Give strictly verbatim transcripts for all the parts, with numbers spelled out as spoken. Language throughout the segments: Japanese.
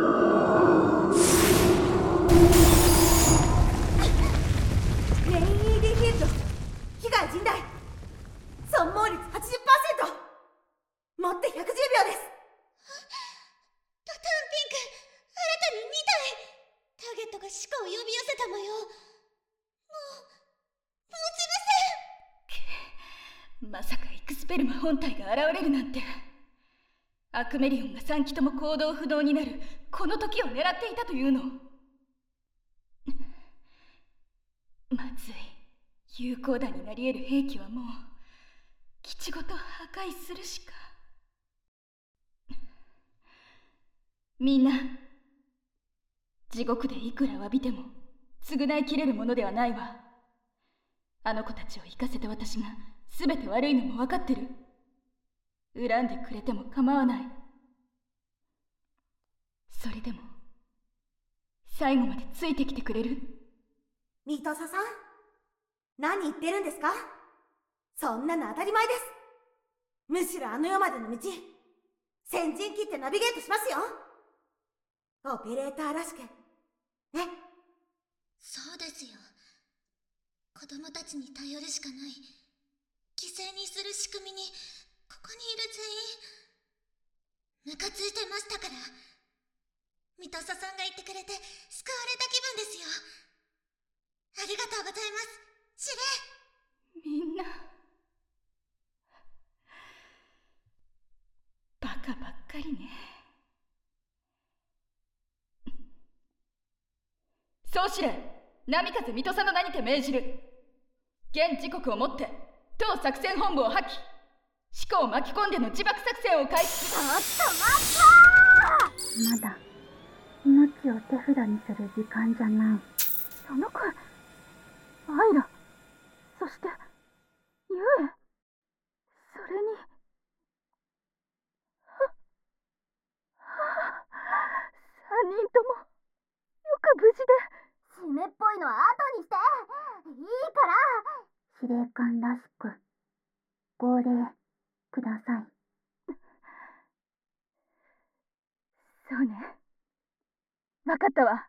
メイン イーディー フィールド被害甚大、損耗率 はちじゅっパーセント、 持ってひゃくじゅうびょうです。 パターンピンク、新たににたい。ターゲットがシカを呼び寄せた模様。もうもうません。まさかイクスペルマ本体が現れるなんて。アクメリオンがさん機とも行動不能になるこの時を狙っていたというの。まずい。有効打になり得る兵器はもう基地ごと破壊するしか。みんな、地獄でいくら詫びても償いきれるものではないわ。あの子たちを生かせた私が全て悪いのも分かってる。恨んでくれても構わない。それでも最後までついてきてくれる？ ミトサさん、何言ってるんですか？そんなの当たり前です。むしろあの世までの道、先陣切ってナビゲートしますよ。オペレーターらしくね。 そうですよ。子供たちに頼るしかない。犠牲にする仕組みにここにいる全員ムカついてましたから。ミトサさんが言ってくれて救われた気分ですよ。ありがとうございます、司令。 みんなバカばっかりね。総司令、波風水戸さんの名にて命じる。現時刻をもって当作戦本部を破棄、シカを巻き込んでの自爆作戦を開始。 ちょっと待った。 まだ命を手札にする時間じゃない。 その声、アイラ、そしてユエ、それに三人ともよく無事で。 湿っぽいのは後にしていいから。 司令官らしく号令ください。 そうね、分かったわ。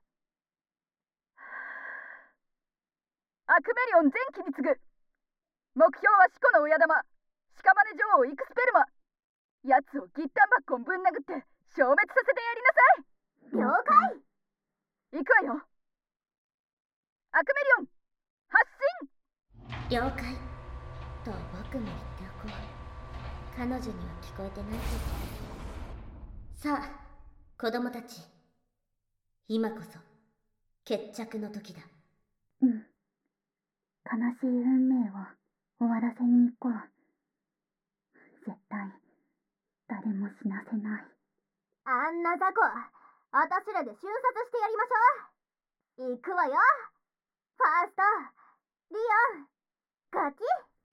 アクメリオン前期に次ぐ。目標はシコの親玉、屍女王イクスペルマ。奴をギッタンバッコンぶん殴って消滅させてやりなさい。 了解。 行くわよ。アクメリオン発進。 了解と僕も言っておこう。彼女には聞こえてないけど。さあ子供たち、今こそ決着の時だ。 うん、悲しい運命を終わらせに行こう。絶対誰も死なせない。 あんな雑魚、あたしらで瞬殺してやりましょう。行くわよ。ファースト、リオン、ガキ。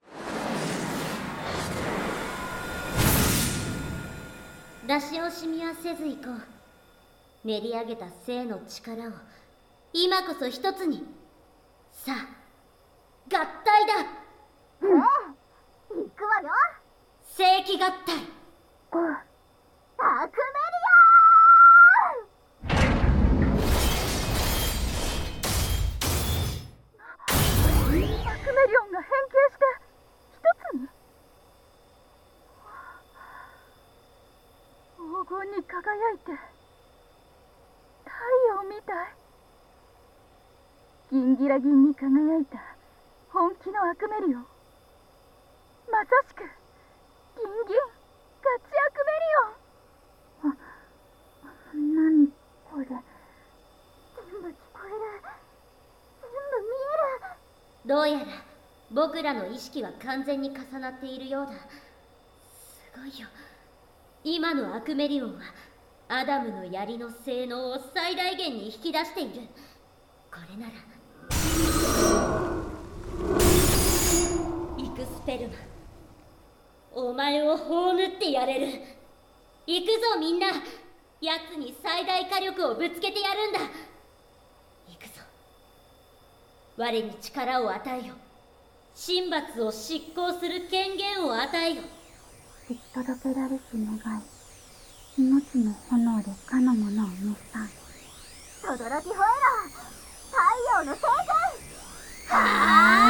出し惜しみはせず行こう。練り上げた生の力を今こそ一つに。さあ合体だ。 ええ、行くわよ。 正規合体。 ゴー。 アクメリオンアクメリオンが変形して一つに。黄金に輝いて太陽みたい。ギンギラギンに輝いた本気のアクメリオン。まさしくギンギンガチアクメリオン。 あ、何これ。 全部聞こえる。全部見える。 どうやら僕らの意識は完全に重なっているようだ。すごいよ。今のアクメリオンはアダムの槍の性能を最大限に引き出している。これならイクスペルマ、お前を葬ってやれる。行くぞみんな。奴に最大火力をぶつけてやるんだ。行くぞ。我に力を与えよ。神罰を執行する権限を与えよ。 行き届けられし願い、命死の炎でかの者を召した轟き吠えろ太陽の星群。 はあ